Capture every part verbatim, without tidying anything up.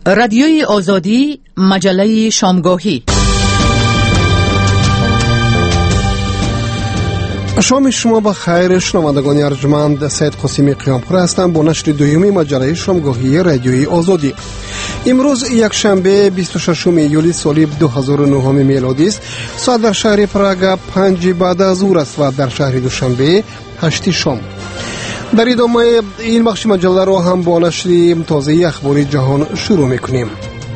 رادیوی آزادی، مجله شامگاهی. شام شما بخیر. شنوندگان ارجمند، سید قاسمی قیامپور هستم با نشر دومی مجله شامگاهی رادیوی آزادی. امروز یک شنبه بیست و ششم ایولی سال دو هزار و نه میلادی است. ساعت در شهر پراگ پنج بعد از ظهر است و در شهر دوشنبه هشت شام. در ادامه این بخش مجله را هم با نشر تازه اخبار جهان شروع میکنیم.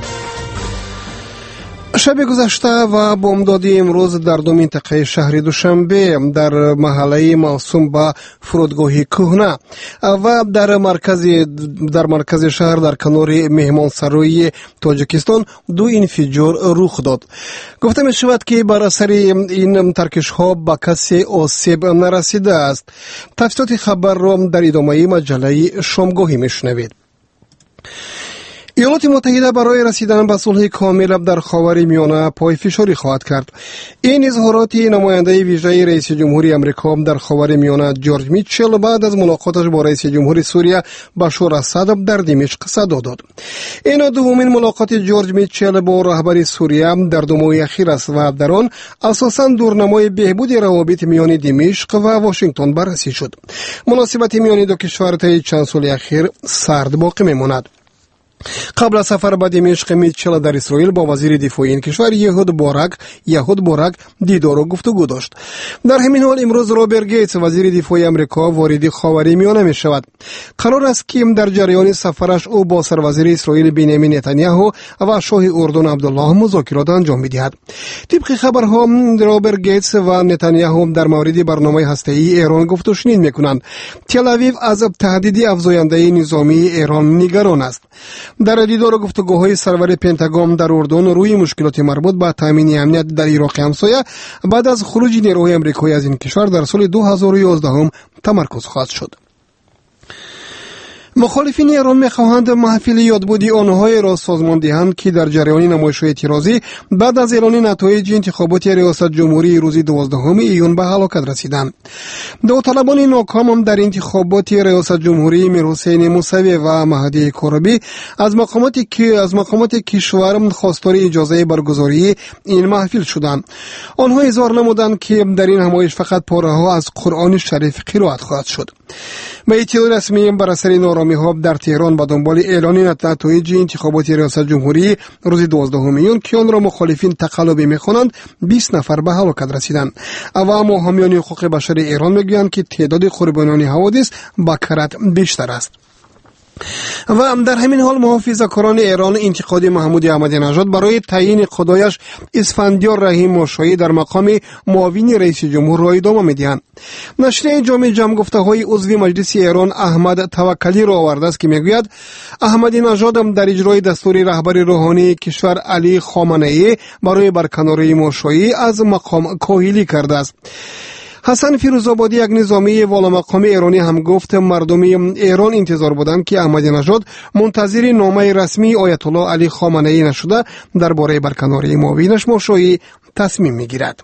شب گذشته و بامداد امروز در دو منطقه شهر دوشنبه در محله موسوم به فرودگاه کهنه و در مرکز در مرکز شهر در کنار مهمانسرای تاجیکستان دو انفجار رخ داد. گفته می شود که بر اثر این ترکش ها به کسی آسیب نرسیده است. تفصیلات خبر را در ادامه مجله شامگاهی میشنوید. ایالات متحده برای رسیدن به صلح کامل در خاورمیانه پای فشاری خواهد کرد. این اظهارات نماینده ویژه رئیس جمهوری آمریکا در خاورمیانه جورج میچل بعد از ملاقاتش با رئیس جمهوری سوریه بشار اسد در دمشق صدا داد. این دومین ملاقات جورج میچل با رهبر سوریه در دو ماه اخیر است و در آن اساساً دورنمای بهبود روابط میان دمشق و واشنگتن بررسی شد. مناسبت میان دو کشور طی چند سال اخیر سرد باقی میماند. قبل از سفر به دمشق میچل در اسرائیل با وزیر دفاع این کشور یهود بارک یهود بارک دیدار و گفتگو داشت. در همین حال امروز رابرت گیتس وزیر دفاع آمریکا وارد خاورمیانه می شود. قرار است که در جریان سفرش او با سروزیر اسرائیل بنیامین نتانیاهو و شاه اردن عبدالله مذاکرات انجام می‌دهد. طبق خبرها رابرت گیتس و نتانیاهو در مورد برنامه هسته‌ای ایران گفت و شنید می‌کنند. تل آویو از تهدید افزاینده نظامی ایران نگران است. در دیدار و گفتگوهای سرور پنتاگون در اردن روی مشکلات مربوط به تامین امنیت در عراق همسایه بعد از خروج نیروهای آمریکایی از این کشور در سال دو هزار و یازده تمرکز خواهد شد. مخالفین ایران می‌خواهند محفل یادبودی آنهایی را سازمان دهند که در جریان نمایش‌های اعتراضی بعد از اعلان نتایج انتخابات ریاست جمهوری روز دوازدهم ایون به هلاکت رسیدند. داوطلبان ناکام در انتخابات ریاست جمهوری میرحسین موسوی و مهدی کربی از مقامات که از مقامات کشور خواستار اجازه برگزاری این محفل شدند. آنها اظهار نمودند که در این نمایش فقط پاره‌ها از قرآن شریف قرائت خواهد شد. به اطلاع رسمی بر اثر نارامی‌ها در تهران به دنبال اعلان نتایج انتخابات ریاست جمهوری روز دوازدهم ایون که آن را مخالفین تقلبی می‌خوانند بیست نفر به هلاکت رسیدند. اما حامیان حقوق بشر ایران می‌گویند که تعداد قربانیان حوادث به کرات بیشتر است. و در همین حال محافظه‌کاران ایران انتقاد محمود احمدی نژاد برای تعیین خدایش اسفندیار رحیم ماشایی در مقام معاون رئیس جمهور را ادامه می‌دهند. نشریه جامع جمع گفته‌های عضو مجلس ایران احمد توکلی را آورده است که می‌گوید احمدی نژاد در اجرای دستور رهبر روحانی کشور علی خامنه‌ای برای برکناری ماشایی از مقام کاهلی کرده است. حسن فیروزآبادی یک نظامی والامقام ایرانی هم گفت مردم ایران انتظار بودند که احمدی نژاد منتظر نامه رسمی آیت الله علی خامنه‌ای نشده درباره برکناری معاونش ماشایی تصمیم میگیرد.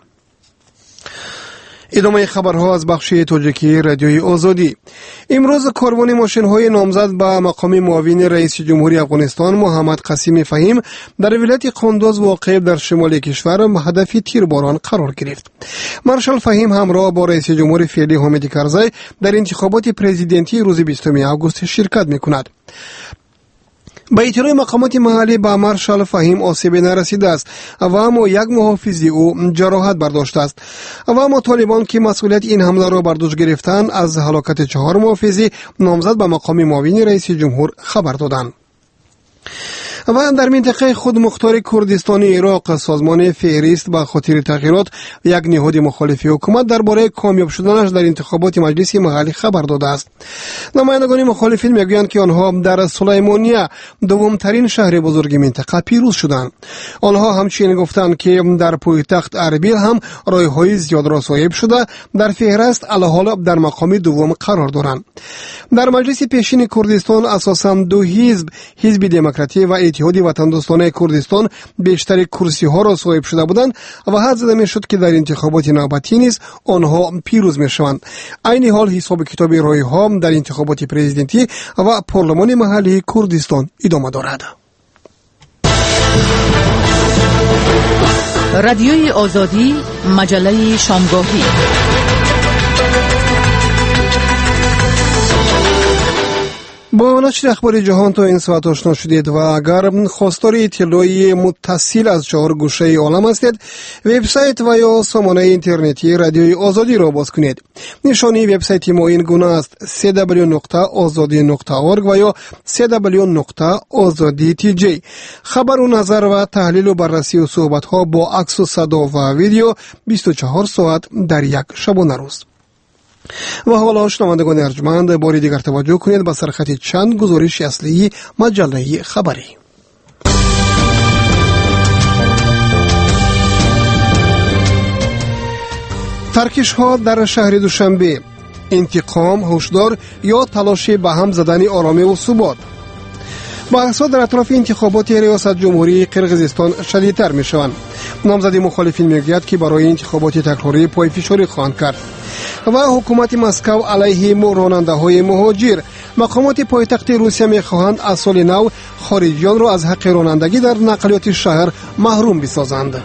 ادامه خبرها از بخش تاجیکی رادیوی آزادی. امروز کاروان ماشین‌های نامزد به مقام معاون رئیس جمهوری افغانستان محمد قاسم فهیم در ولایت قندوز واقع در شمال کشور هدف تیرباران قرار گرفت. مارشال فهیم همراه با رئیس جمهور فعلی حامد کرزی در انتخابات پرزیدنتی روز بیستم آگوست شرکت می‌کند. به اطلاع مقامات محلی به مارشال فهیم آسیبی نرسیده است و اما یک محافظ او جراحت برداشته است. و اما طالبان که مسئولیت این حمله را بر دوش گرفتند از هلاکت چهار محافظ نامزد به مقام معاون رئیس جمهور خبر دادند. و در منطقه خود مختار کردستان عراق سازمان فهرست به خاطر تغییرات یک نهاد مخالف حکومت درباره کامیاب شدنش در انتخابات مجلس محلی خبر داده است. نمایندگان مخالفین میگویند که آنها در سلیمانیه دومترین شهر بزرگ منطقه پیروز شدند. آنها همچنین گفتند که در پایتخت اربیل هم رایهای زیاد را صاحب شده در فهرست الحال در مقام دوم قرار دارند. در مجلس پیشین کردستان اساساً دو حزب حزب دموکراتی و اتحاد وطن دوستانه کردستان بیشتر کرسی ها را صاحب شده بودند و حد زده می شد که در انتخابات نوبتی نیز آنها پیروز می شوند. عین حال حساب کتاب رای ها در انتخابات پرزیدنتی و پارلمان محلی کردستان ادامه دارد. رادیوی آزادی، مجله شامگاهی. با نشر اخبار جهان تا این ساعت آشنا شدید و اگر خواستار اطلاعی متصل از چهار گوشه عالم هستید، وبسایت و یا سامانه اینترنتی رادیوی آزادی را باز کنید. نشانی وبسایت ما این گونه است: سی دبلیو نقطه آزادی نقطه اورگ و یا سی دبلیو نقطه آزادی تی جی. خبر و نظر و تحلیل و بررسی و صحبت ها با عکس و صدا و ویدیو بیست و چهار ساعت در یک شبانه روز. و حالا شنوندگان ارجمند، باری دیگر توجه کنید به سرخط چند گزارش اصلی مجله خبری. ترکش ها در شهر دوشنبه: انتقام، هشدار یا تلاش به هم زدن آرامی و ثبات. بحث‌ها در اطراف انتخابات ریاست جمهوری قرقیزستان شدیدتر می‌شوند. نامزد مخالفین می‌گوید که برای انتخابات تکراری پایفشاری خواهند کرد. و حکومت مسکو علیه راننده‌های مهاجر. مقامات پایتخت روسیه می‌خواهند از سال نو خارجیان را از حق رانندگی در نقلیات شهر محروم بسازند.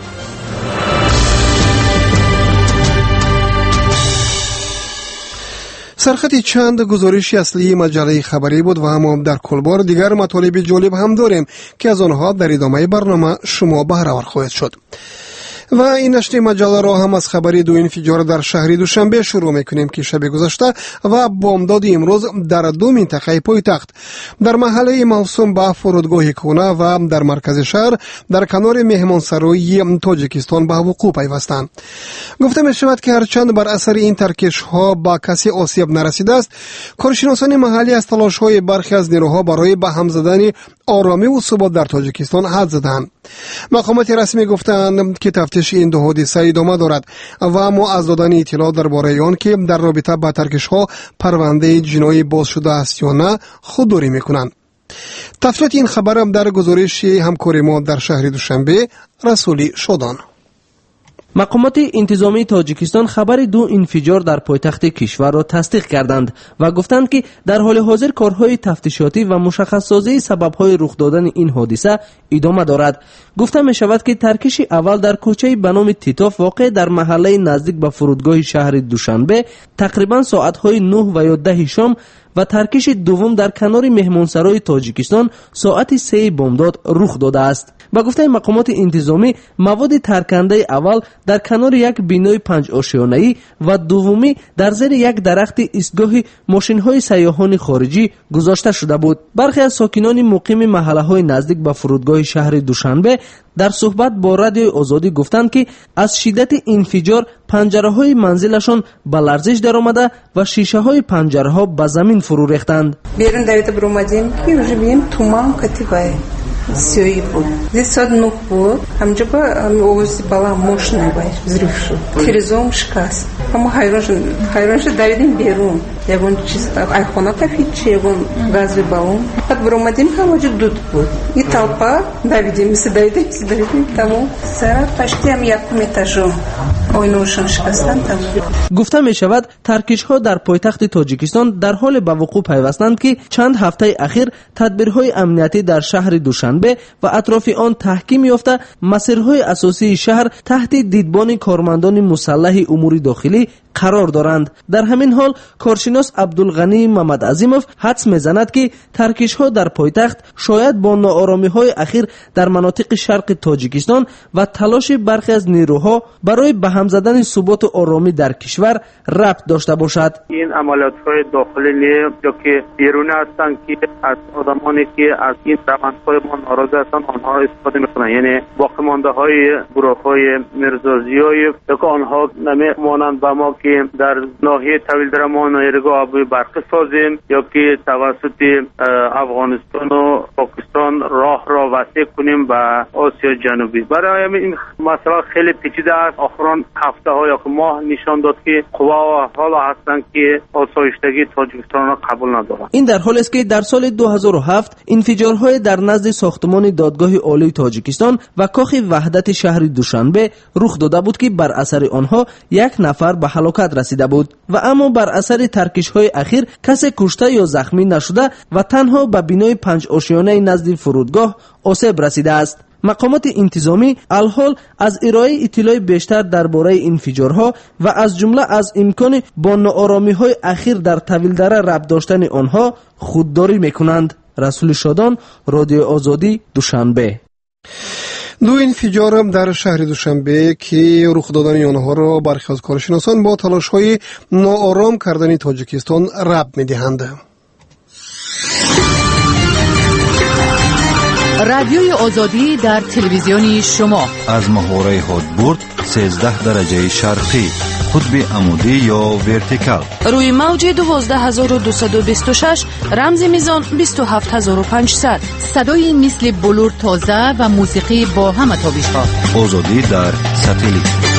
سرخط چند گزارش اصلی مجله خبری بود و هم در کلبار دیگر مطالب جالب هم داریم که از آنها در ادامه برنامه شما بهره‌ور خواهید شد. و این نشر مجله را هم از خبری دو انفجار در شهر دوشنبه شروع میکنیم که شب گذشته و بامداد امروز در دو منطقه پایتخت، در محله موسوم به فرودگاه کونه و در مرکز شهر در کنار مهمانسرای تاجیکستان به وقوع پیوستند. گفته می شود که هرچند بر اثر این ترکش ها با کسی آسیب نرسیده است، کارشناسان محلی از تلاش های برخی از نیروها برای به هم زدن آرامی و ثبات در تاجیکستان حد زدند. مقامات رسمی گفتند که تفتیش این دو حادثه ادامه دارد و ما از دادن اطلاع درباره آن که در رابطه با ترکش ها پرونده جنایی باز شده است یا نه خودداری میکنند. تفصیلات این خبر هم در گزارش همکار ما در شهر دوشنبه رسولی شدان. مقامات انتظامی تاجیکستان خبر دو انفجار در پایتخت کشور را تصدیق کردند و گفتند که در حال حاضر کارهای تفتیشاتی و مشخص سازی سبب‌های رخ دادن این حادثه ادامه دارد. گفته می شود که ترکش اول در کوچه به نام تیتاف واقع در محله نزدیک به فرودگاه شهر دوشنبه تقریبا ساعت‌های نه و یا ده شام و ترکش دوم در کنار مهمانسرای تاجیکستان ساعت سه بامداد رخ داده است. با گفته مقامات انتظامی مواد ترکنده اول در کنار یک بینای پنج آشیانه‌ای و دومی در زیر یک درخت ایستگاه ماشین‌های سیاحان خارجی گذاشته شده بود. برخی از ساکنان مقیم محله‌های نزدیک به فرودگاه شهر دوشنبه در صحبت با رادیوی آزادی گفتند که از شدت انفجار پنجره‌های منزلشان به لرزش درآمده و شیشه‌های پنجره‌ها به زمین فرو ریختند. بیرون دویده برآمدیم که вже ببینیم تومان کتیبای سیایی بود. Здесь одно بود. همجا با اوزی بالا ماشین باید взрыв شد. تلویزیون شکست. اما حیرانش حیرانش دویدیم بیرون. یگون چیز айхона кафечи, یگون газовый баллон. بعد برآمدیم همونجا دود بود. این толпа دویدیم سی دویدیم سی دویدیم تمام. سر почти هم یکم etaژو آینه‌شان شکستند تمام. گفته می شود ترکش ها در پایتخت تاجیکستان در حال به وقوع پیوستند که چند هفته اخیر تدبیرهای امنیتی در شهر دوشنبه و اطراف آن تحکیم یافته مسیرهای اساسی شهر تحت دیدبان کارمندان مسلح امور داخلی قرار دارند. در همین حال کارشناس عبدالغنی محمد عظیموف حدس میزند که ترکش ها در پایتخت شاید با ناآرامی های اخیر در مناطق شرق تاجیکستان و تلاش برخی از نیروها برای به هم زدن ثبات و آرامی در کشور ربط داشته باشد. این عملیات های داخلی یا که بیرونی هستند که از آدمانی که از این روندهای ما ناراضی هستند آنها استفاده میکنند، یعنی باقی مانده های گروه های مرزازیای که آنها نمیمانند با ما که در ناحیه طویل درمان نیروگاه آبی برقی سازیم یا که توسط افغانستان و پاکستان راه را وسیع کنیم به آسیا جنوبی. برای این مسئله خیلی پیچیده است. آخران هفته ها یا ماه نشان داد که قوا حالا هستند که آسایشتگی تاجیکستان را قبول ندارند. این در حالی است که در سال دو هزار و هفت انفجارهای در نزد ساختمان دادگاه عالی تاجیکستان و کاخ وحدت شهر دوشنبه رخ داده بود که بر اثر آنها یک نفر به هلاکت رسیده بود و اما بر اثر ترکش‌های اخیر کسی کشته یا زخمی نشده و تنها به بینای پنج آشیانه نزد فرودگاه آسیب رسیده است. مقامات انتظامی الحال از ارائه اطلاع بیشتر درباره انفجارها و از جمله از امکان با ناآرامی‌های اخیر در طویلدره ربط داشتن آنها خودداری میکنند. رسول شادان، رادیو آزادی، دوشنبه. دو انفجار در شهر دوشنبه که رخ دادن آنها را برخی از کارشناسان با تلاش‌های ناآرام کردن تاجیکستان ربط می‌دهند. رادیوی آزادی در تلویزیون شما از محوره هادبورد سیزده درجه شرقی، قطب عمودی یا ورتیکال، روی موج دوازده هزار و دویست و بیست و شش، رمز میزان بیست و هفت هزار و پانصد. صدای مثل بلور تازه و موسیقی با همه تابش‌ها. آزادی در ساتلیت.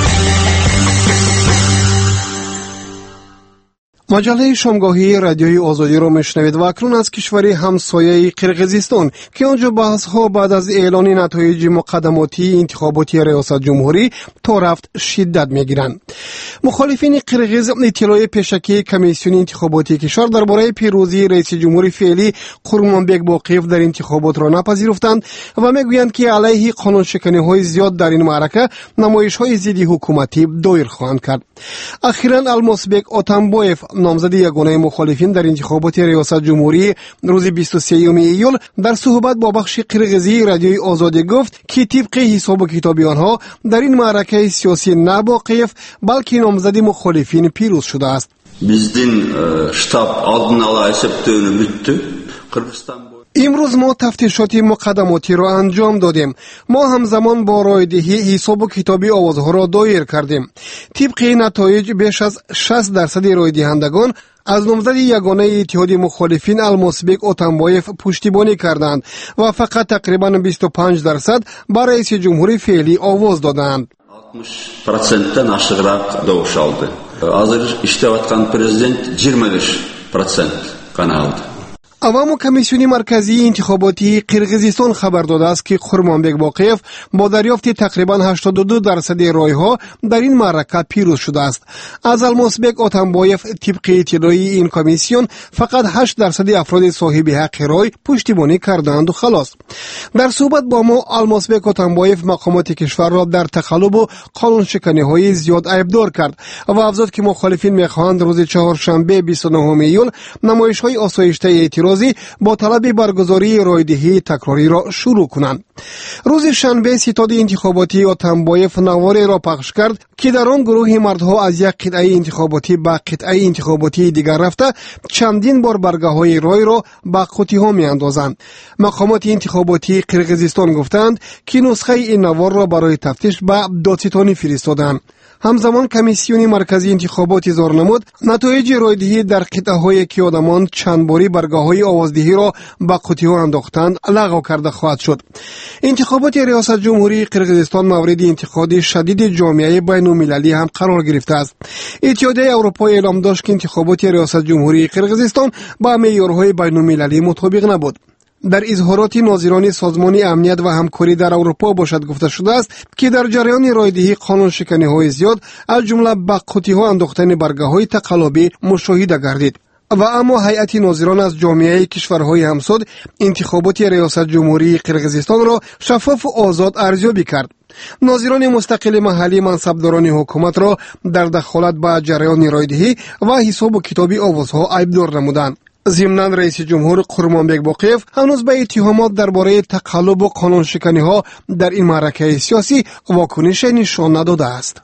مجله شامگاهی رادیوی آزادی را میشنوید و اکنون از کشور همسایه قرقیزستان که آنجا بحث ها بعد از اعلان نتایج مقدماتی انتخاباتی ریاست جمهوری تا رفت شدت میگیرند. مخالفین قرقیز اطلاع پیشکی کمیسیون انتخاباتی کشور درباره پیروزی رئیس جمهوری فعلی قورمانبک باقیف در انتخابات را نپذیرفتند و میگویند که علیه قانون شکنی های زیاد در این معرکه نمایش های ضد حکومتی دایر خواهند کرد. اخیراً الماسبک آتنبایف نامزد یگانه مخالفین در انتخابات ریاست جمهوری روز بیست و سوم ایول در صحبت با بخش قرقیزی رادیوی آزادی گفت که طبق حساب و کتاب آنها در این معرکه سیاسی نه باقیف بلکه نامزد مخالفین پیروز شده است. Биздин штаб алдын ала эсептөөнү бүттү. Кыргызстан امروز ما تفتیشات مقدماتی را انجام دادیم. ما همزمان با رایدهی حساب و کتابی آوازها را دایر کردیم. طبق نتایج بیش از شصت درصد رایدهندگان از نامزد یگانه اتحاد مخالفین الماسبک آتنبایف پشتیبانی کردند و فقط تقریبا بیست و پنج درصد برای رئیس جمهوری فعلی آواز دادند. altmış prosentten aşağırak doğuş aldı. Hazır işlev atkan prezident yirmi beş prosent qana aldı. عوام کمیسیون مرکزی انتخاباتی قرقیزستان خبر داده است که قورمانبک باقیف با دریافت تقریبا هشتاد و دو درصد رایها در این معرکه پیروز شده است. از الماسبک آتنبایف طبق اطلاعی این کمیسیون فقط هشت درصد افراد صاحب حق رای پشتیبانی کردند و خلاص. در صحبت با ما الماسبک آتنبایف مقامات کشور را در تخلف و قانون شکنی های زیاد عیبدار کرد و افزود که مخالفین میخواهند روز چهارشنبه بیست و نهم ایول نمایش های آسایشته اعتراض با طلب برگزاری رایدهی تکراری را شروع کنند. روز شنبه ستاد انتخاباتی آتنبایف نواری را پخش کرد که در آن گروه مردها از یک قطعه انتخاباتی به قطعه انتخاباتی دیگر رفته چندین بار برگه های رای را به قوطی ها می اندازند. مقامات انتخاباتی قرقیزستان گفتند که نسخه این نوار را برای تفتیش به دادستانی فرستادند. همزمان کمیسیون مرکزی انتخابات اظهار نمود نتایج رایدهی در قطعه هایی که آدمان چند باری برگاه های آوازدهی را به قوطی ها انداختند لغو کرده خواهد شد. انتخابات ریاست جمهوری قرقیزستان مورد انتقاد شدید جامعه بین المللی هم قرار گرفته است. اتحادیه اروپا اعلام داشت که انتخابات ریاست جمهوری قرقیزستان با معیارهای بین المللی مطابق نبود. در اظهارات ناظران سازمان امنیت و همکاری در اروپا باشد گفته شده است که در جریان رایدهی قانون شکنی های زیاد از جمله به قوطی ها انداختن برگه های تقلبی مشاهده گردید. و اما هیئت ناظران از جامعه کشورهای همسود انتخابات ریاست جمهوری قرقیزستان را شفاف و آزاد ارزیابی کرد. ناظران مستقل محلی منصبداران حکومت را در دخالت به جریان رایدهی و حساب و کتابی آوازها عیبدار نمودند. ضمناً رئیس جمهور قورمانبک باقیف هنوز به اتهامات درباره تقلب و قانون شکنی ها در این معرکه سیاسی واکنش نشان نداده است.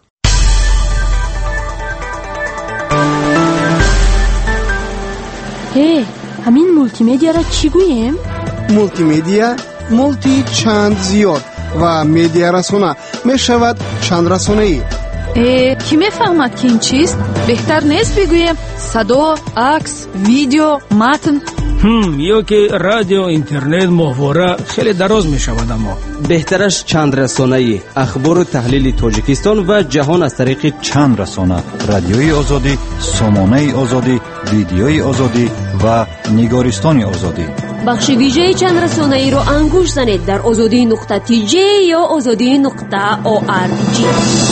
هی، همین مولتی میدیا را چی گوییم؟ مولتی میدیا، مولتی چند زیاد و میدیا رسانه می شود چند رسانه ای. کی میفهمد که این چیست؟ بهتر نیست بگویم صدا، عکس، ویدیو، متن؟ هم یا که رادیو، اینترنت، محوره خیلی دراز می شود. اما بهترش چند رسانه‌ای، اخبار و تحلیل تاجیکستان و جهان از طریق چند رسانه: رادیوی آزادی، سامانه آزادی، ویدیوی آزادی و نگارستان آزادی. بخش ویژه چند رسانه‌ای رو انگوش زنید در آزادی نقطه تی جی یا آزادی نقطه او آر جی.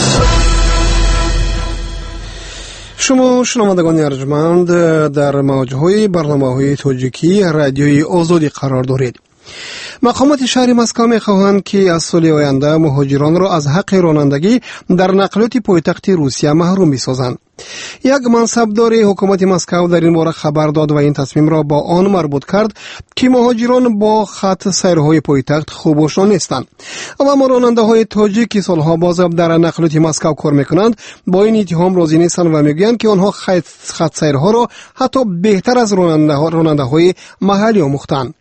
شما شنوندگان ارجمند در موجهای برنامه‌های تاجیکی رادیوی آزادی قرار دارید. مقامات شهر مسکو می‌خواهند که از سال آینده مهاجران را از حق رانندگی در نقلیات پایتخت روسیه محروم بسازند. یک منصبدار حکومت مسکو در این باره خبر داد و این تصمیم را با آن مربوط کرد که مهاجران با خط سیرهای پایتخت خوب آشنا نیستند و اما راننده‌های تاجیک که سالها باز در نقلیات مسکو کار می‌کنند با این اتهام راضی نیستند و میگویند که آنها خط, خط سیرها را حتی بهتر از راننده‌های محلی آموختند.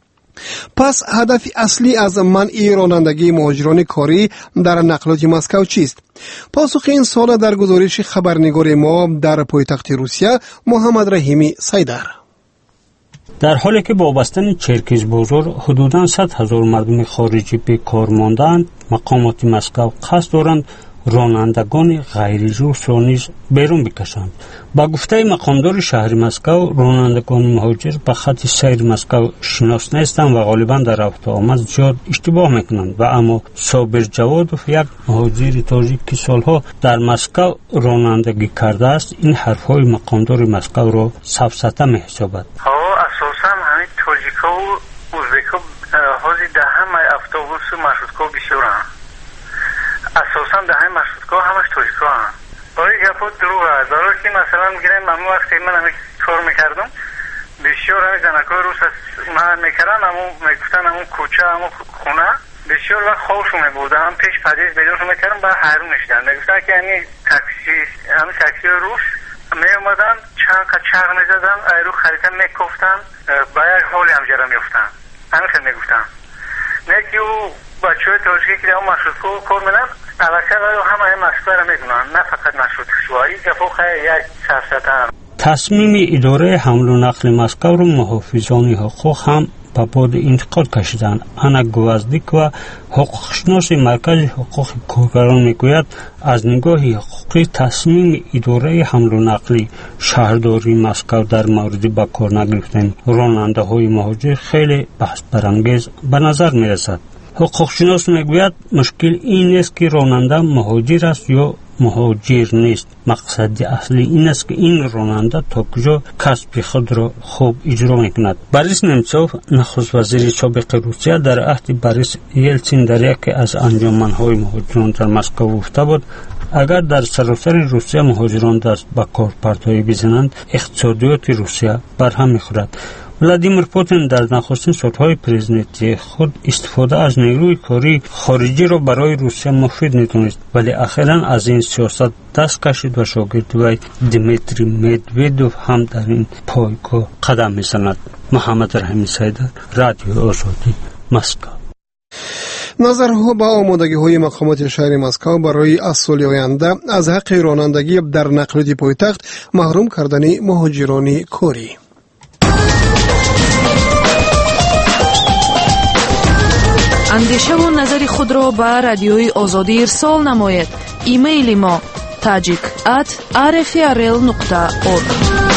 پس هدف اصلی از منع رانندگی مهاجران کاری در نقلیات مسکو چیست؟ پاسخ این سوال در گزارش خبرنگار ما در پایتخت روسیه محمد رحیمی سیدر. در حالی که با بستن چرکش بازار حدوداً صد هزار مردم خارجی به کار ماندند، مقامات مسکو قصد دارند رانندگان غیر روس را نیز بیرون بکشند. با گفته مقامدار شهر مسکو، رانندگان مهاجر به خط سیر مسکو شناس نیستند و غالبا در رفت و آمد زیاد اشتباه میکنند و اما صابر جوادوف، یک مهاجر تاجیک که سالها در مسکو رانندگی کرده است، این حرفهای مقامدار مسکو را سفسطه میحسابد. اساسا همین تاجیکا و ازبکا حاضر ده همه اتوبوس و مارشروتکا بسیارند. اساسا ده همه مارشروتکا همش تاجیکا هستند. برای گپا دروغ است. برای که مثلا میگیرم من وقتی من همین کار میکردم بسیار همین زنکای روس من میکردن، اما میگفتن همون کوچه همون خونه بسیار وقت خوش میبودن، هم پیش پدیز بیدارش میکردم و حیرون میشدن. میگفتن که همین تاکسی همین تاکسی روس می اومدن چند که چرخ میزدن، ایرو خریدن میکفتن با یک حالی هم جرم میفتن. همین خیلی میگفتن نه که او بچه های تاجیکی که در اون مشروطکو کار میدن البته همه این مشروطه را میدونن، نه فقط مشروط شوایی گفت خیلی یک سرسطه هم. تصمیم اداره حمل و نقل مسکو رو محافظان حقوق هم به باد انتقاد کشیدند. انا گوزدیک و حقوقشناس مرکز حقوق کارگران میگوید از نگاه حقوقی تصمیم اداره حمل و نقل شهرداری مسکو در مورد به کار نگرفتن راننده های مهاجر خیلی بحث برانگیز به نظر میرسد. حقوقشناس میگوید مشکل این است که راننده مهاجر است یا مهاجر نیست. مقصد اصلی این است که این راننده تا کجا کسب خود را خوب اجرا میکند. بوریس نمچوف، نخست وزیر سابق روسیه، در عهد بوریس یلتسین در یکی از انجمنهای مهاجران در مسکو گفته بود اگر در سراسر روسیه مهاجران دست به کار پرتایی بزنند اقتصادیات روسیه برهم میخورد. ولادیمیر پوتین در نخستین سالهای پرزیدنتی خود استفاده از نیروی کاری خارجی را برای روسیه مفید می‌دانست، ولی اخیراً از این سیاست دست کشید و شاگرد وی دیمیتری مدودوف هم در این پایگاه قدم می‌زند. محمد رحیمی سیدر، رادیو آزادی، مسکو. نظرها به آمادگی‌های مقامات شهر مسکو برای از سال آینده از حق رانندگی در نقلیات پایتخت محروم کردن مهاجران کاری. اندیشه و نظر خود را به رادیوی آزادی ارسال نماید. ایمیل ما tajik at r f r l نقطه org.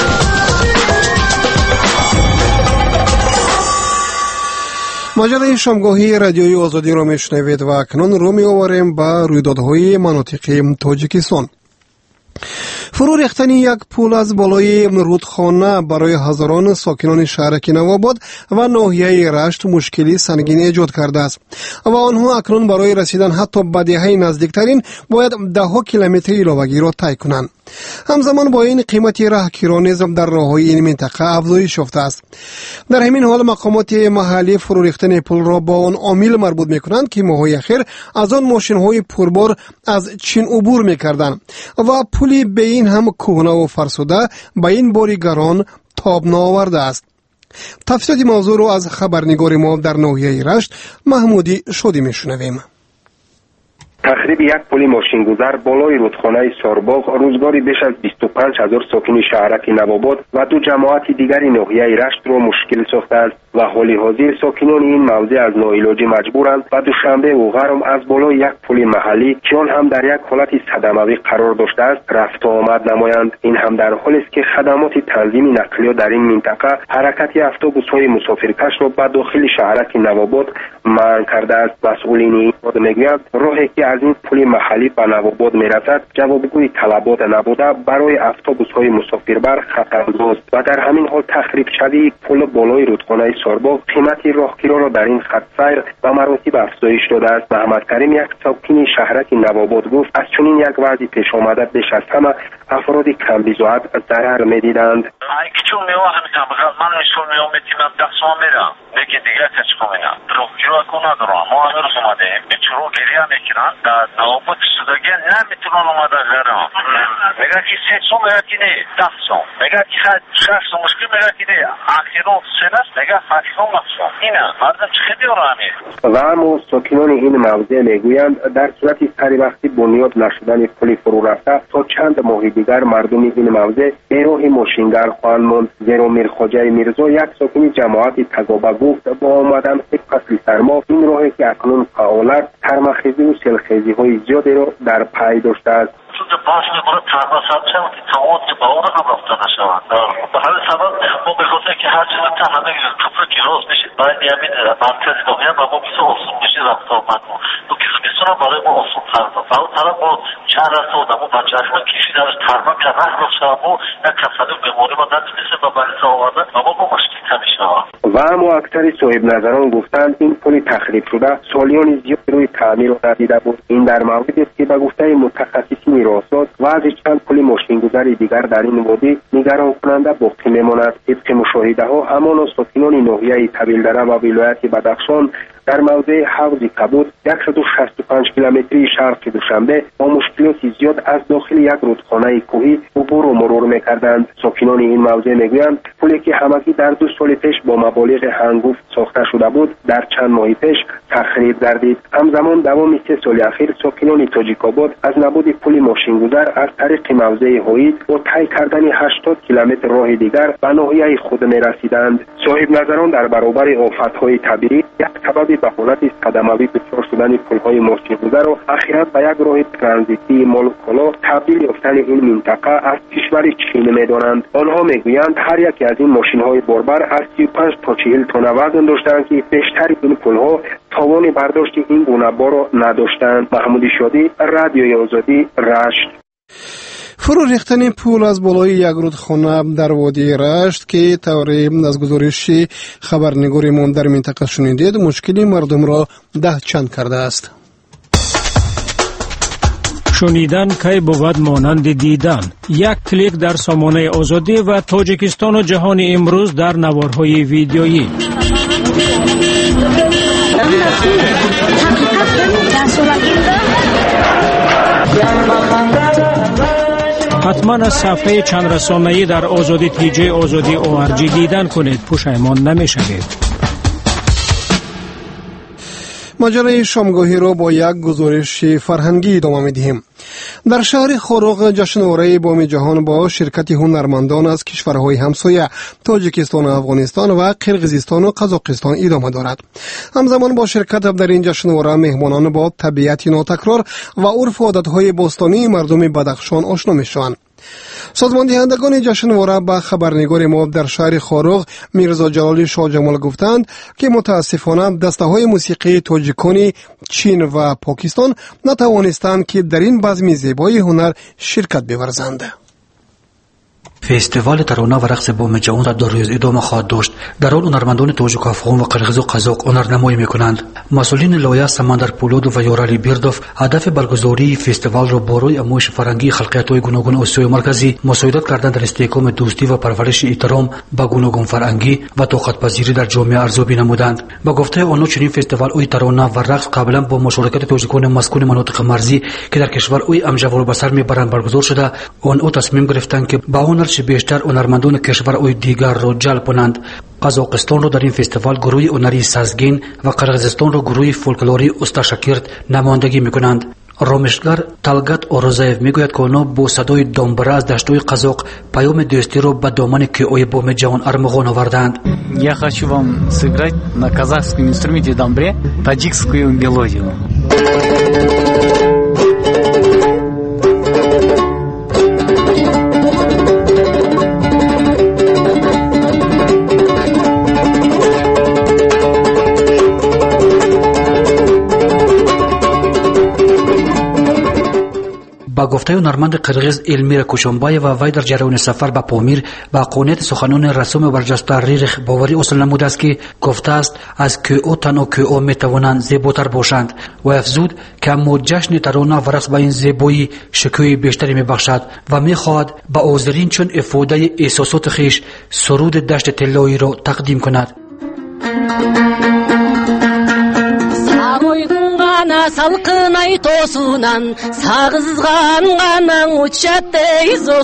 مجله شامگاهی رادیوی آزادی را میشنوید و اکنون رو می آوریم به رویدادهای مناطق تاجیکستان. فرو ریختن یک پل از بالای رودخانه برای هزاران ساکنان شهر نوآباد و ناحیه رشت مشکلی سنگین ایجاد کرده است و آنها اکنون برای رسیدن حتی به دهه نزدیکترین باید ده ها کیلومتر علاوگی را طی کنند. همزمان با این قیمت راهگیران نیز در راههای این منطقه افزایش یافته است. در همین حال مقامات محلی فرو ریختن پل را با آن عامل مربوط می‌کنند که ماه‌های اخیر از آن ماشین‌های پربار از چین عبور می‌کردند و پلی به این هم کهنه و فرسوده به این بار گران تاب نآورده است. تفصیلات موضوع را از خبرنگار ما در ناحیه رشت محمودی شودی میشنویم. تخریب یک پل ماشینگذر بالای رودخانه سارباغ روزگاری بیش از بیست و پنج هزار ساکن شهرک نوآباد و دو جماعت دیگری ناحیه رشت را مشکل ساخته است و حال حاضر ساکنان این موضع از ناعلاجی مجبورند و دوشنبه و غرم از بالای یک پل محلی که آن هم در یک حالت صدموی قرار داشته است رفت و آمد نمایند. این هم در حالی است که خدمات تنظیم نقلیه در این منطقه حرکت اتوبوس‌های مسافرکش را به داخل شهرک نوآباد منع کرده است. مسئولین این میگویند راهی که از از این پل محلی به نواباد میرسد جوابگوی طلبات نبوده برای اتوبوس‌های مسافربر خطرناک و در همین حال تخریب شدی پل بالای رودخانه سارباغ قیمت راهگیرا را در این خط سیر و مراتب افزایش داده است. محمد کریم یک ساکن شهرک نواباد گفت از چنین یک وضعی پیش آمده بیش از همه افراد کم بیزاعت ضرر میدیدند. من میشون میومدیم ده سال میرم میگه دیگه کچ کنم راهگیرا کنه دارم ما امروز اومدیم به چرو گریه میکنن در نواباد شدگی نمیتونن اومده غیرم میگه که سه سال میگه که نه ده سال میگه که شش سال مشکل میگه که نه اخیرا سنست میگه هشتم مقصد اینه مردم چه خیلی آرامی و اما ساکنان این موضع میگویند در صورت سری وقتی بنیاد نشدن پل فرو رفته تا چند ماه دیگر مردم این موضع بیراه ماشینگر خواهند ماند. زیرا میرخواجه میرزا یک ساکن جماعت تگابه گفت با آمدن یک فصل سرما این راهی که اکنون فعالت سرماخیزی و سیلخیزی های زیادی را در پی داشته است. چون باش میکنه ترمز هم چه که تمام که باور هم رفته نشوند به هر سبب ما بخاطر که هر چیز تا همه کفر که راست میشید باید یمین مرکز داخلی ما بیسه اصول میشه رفته آمد تو که زمستان برای ما اصول فرد و اون طرف ما چند رفته و دمو بچه ما کشید از ترمز که رفت رفته و یک کفره بیماری ما نتونسته و باید آورده و ما با مشکل کمیشه و اما اکثر صاحب نظران گفتند این پل تخریب شده سالیان زیاد روی تعمیر ندیده بود. این در موردی است که به گفته متخصصین راهساز وضع چند پل ماشینگذار دیگر در این وادی نگران کننده باقی میماند. طبق مشاهده ها همان ساکنان ناحیه طویلدره و ولایت بدخشان در موضع حوض کبود صد و شصت و پنج کیلومتری شرق دوشنبه با مشکلات زیاد از داخل یک رودخانه کوهی عبور و مرور میکردند. ساکنان این موضع میگویند پلی که همگی در دو سال پیش با مبالغ هنگفت ساخته شده بود در چند ماه پیش تخریب گردید. همزمان دوام سه سال اخیر ساکنان تاجیک‌آباد از نبود پل ماشینگذار از طریق موضع هویت با طی کردن هشتاد کیلومتر راه دیگر به ناحیه خود میرسیدند. صاحب نظران در برابر آفت‌های طبیعی یک سبب به حالت قدموی دچار شدن پل‌های ماشینگذار و اخیراً به یک راه ترانزیتی مال و کالا تبدیل یافتن این منطقه از کشور چین می‌دانند. آنها میگویند هر یک از این ماشین‌های باربر از سی و پنج تا چهل تن وزن داشتند که بیشتر این پل‌ها توان برداشت این گونه بار را نداشتند. محمود شادی، رادیوی آزادی، رشت. فرو ریختن پول از بالای یک رودخانه در وادی رشت که طوری از گزارش خبرنگارمان در منطقه شنیدید مشکلی مردم را ده چند کرده است. شنیدن کی بود مانند دیدن. یک کلیک در سامانه آزادی و تاجیکستان و جهان امروز در نوارهای ویدیویی. حتما از صفحه چند رسانه‌ای در آزادی تی جی آزادی او آر جی دیدن کنید، پشیمان نمی‌شوید. ماجرای شامگاهی را با یک گزارش فرهنگی ادامه می‌دهیم. در شهر خاروق جشنواره بام جهان با شرکت هنرمندان از کشورهای همسایه تاجیکستان و افغانستان و قرقیزستان و قزاقستان ادامه دارد. همزمان با شرکت در این جشنواره مهمانان با طبیعت ناتکرار و عرف و عادت‌های باستانی مردم بدخشان آشنا می‌شوند. سازماندهندگان جشنواره به خبرنگار ما در شهر خاروق میرزا جلال شاه جمال گفتند که متاسفانه دسته‌های موسیقی تاجیکانی چین و پاکستان نتوانستند که در این بزم زیبای هنر شرکت بورزند. فستیوال ترانه و رقص بام جهان را دو روز ادامه خواهد داشت. در آن هنرمندان تاجیک، افغان و قرقیز و قزاق هنرنمایی میکنند. مسئولین لایحه سمندر پولاد و یارعلی بیردوف هدف برگزاری فستیوال را با روی آموزش فرهنگی خلقیت‌های گوناگون آسیای مرکزی مساعدت کردن در استحکام دوستی و پرورش احترام به گوناگون فرهنگی و طاقت‌پذیری در جامعه ارزیابی نمودند. با گفته آنها چنین فستیوال اوی ترانه و رقص قبلا با مشارکت تاجیکان مسکون مناطق مرزی که در کشور اوی امجوار به سر میبرند برگزار شده. آنها تصمیم گرفتند که با هنر بیشتر هنرمندان کشور اوی دیگر را جلب کنند. قزاقستان را در این فستیوال گروه هنری سازگین و قرقیزستان را گروه فولکلوری استاشکرت نمایندگی میکنند. رامشگر تلگت آرزایف میگوید که آنها با صدای دامبره از دشت‌های قزاق پیام دوستی را به دامن کیوی بام جهان ارمغان آوردند. Я хочу вам сыграть на казахском инструменте дамбре таджикскую мелодию. با گفته هنرمند قرغیز المیر کوچنبایو و وی در جریان سفر به پامیر با قونیت سخنان رسوم برجسته ریرخ باوری اصول نموده است که گفته است از که او تن و که او می توانند زیباتر باشند و افزود که اما جشن ترانه و رقص به این زیبایی شکوه بیشتری می بخشد و می خواهد با اوزرین چون افاده احساسات خیش سرود دشت طلایی را تقدیم کند. Ана салқынай тосунан сағызған ғанаң ұтшаттай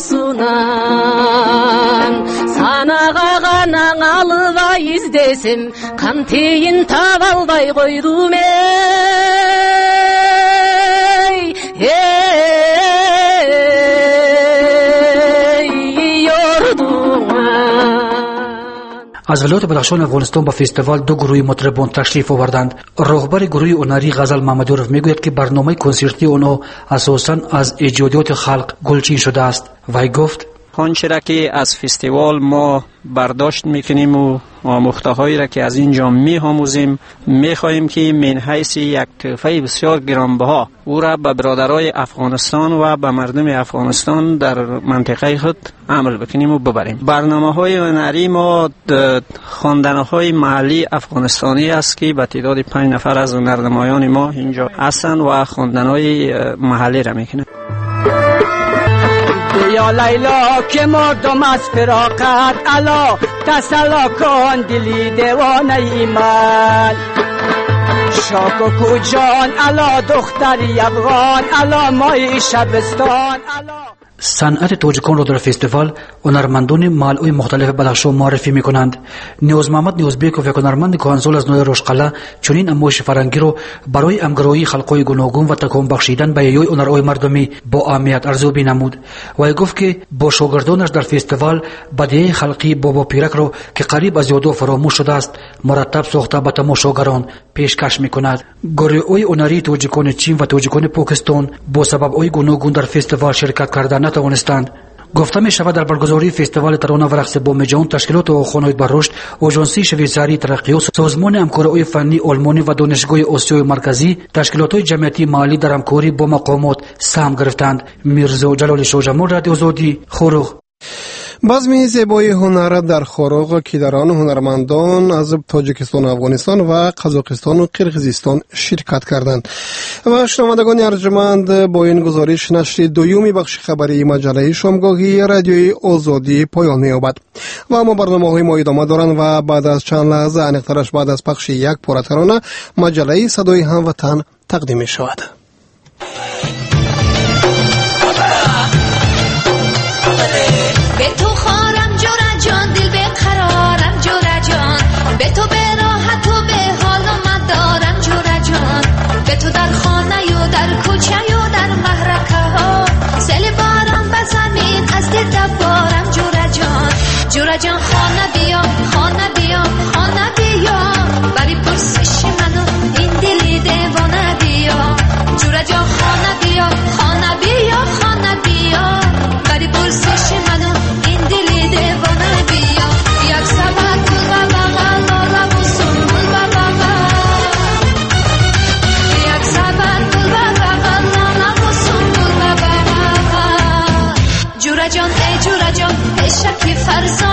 зосунан санаға ғанаң алыбай іздесім қантейін таба албай қойдым ей ей yorduğuma. از ولایت بدخشان افغانستان با فستیوال دو گروه مطربان تشریف آوردند. راهبر گروه هنری غزل محمدیروف میگوید که برنامه کنسرتی آنها اساساً از ایجادات خلق گلچین شده است. وی گفت آنچه را که از فستیوال ما برداشت میکنیم و آموخته‌هایی را که از اینجا می‌آموزیم می‌خواهیم که من حیث یک تحفه بسیار گرانبها او را به برادرای افغانستان و به مردم افغانستان در منطقه خود عمل بکنیم و ببریم. برنامه‌های هنری ما خواندن‌های محلی افغانستانی است که به تعداد پنج نفر از هنرنمایان ما اینجا هستند و خواندن‌های محلی را می‌کنند. یا لیلا که مردم از فراقت الا تسلا کن دلی دیوانه من شاک و کوجان الا دختری افغان الا مای شبستان الا. صنعت تاجیکان را در فستیوال هنرمندان محل‌های مختلف بدخشان معرفی می‌کنند. نیوز محمد نیوزبیکوف یک هنرمند کهنسال از نوع روشقله چنین نمایش فرهنگی را برای همگرایی خلق‌های گوناگون و تکان بخشیدن به یای هنرهای مردمی با اهمیت ارزیابی نمود. و گفت که با شاگردانش در فستیوال بدیهی خلقی بابا پیرک را که قریب از یادها فراموش شده است مرتب ساخته به تماشاگران پیشکش می‌کند. گروه‌های هنری تاجیکان چین و تاجیکان پاکستان با سبب‌های گوناگون در فستیوال شرکت کردند نتوانستند. گفته می شود در برگزاری فستیوال ترانه و رقص بام جهان تشکیلات آخوان‌های بررشد، آژانسی شویساری ترقیات، سازمان همکاری‌های فنی آلمانی و دانشگاه آسیای مرکزی تشکیلات‌های جمعیتی محلی در همکاری با مقامات سهم گرفتند. میرزا جلال شاهجمال، رادیو آزادی، خروغ. بزم زیبای هنر در خروغ که در آن هنرمندان از تاجیکستان و افغانستان و قزاقستان و قرقیزستان شرکت کردند. و شنوندگان ارجمند، با این گزارش نشر دویومی بخش خبری مجله شامگاهی رادیوی آزادی پایان می‌یابد. و اما برنامه‌های ما ادامه دارند و بعد از چند لحظه انقدرش بعد از پخش یک پاره ترانه مجله صدای هموطن تقدیم می‌شود. به تو به راحت و به حال آمد دارم جوره جان، به تو در خانه و در کوچه و در محرکه ها سیل باران به زمین از دل دبارم جوره جان. جوره جان خانه بیا خانه بیا خانه بیا بری پرسش منو این دلی دیوانه بیا. جوره جان خانه بیا خانه بیا خانه بیا بری پرسش منو این دلی دیوانه بیا. یک سبت جان ای جوره جان ای شکی فرزان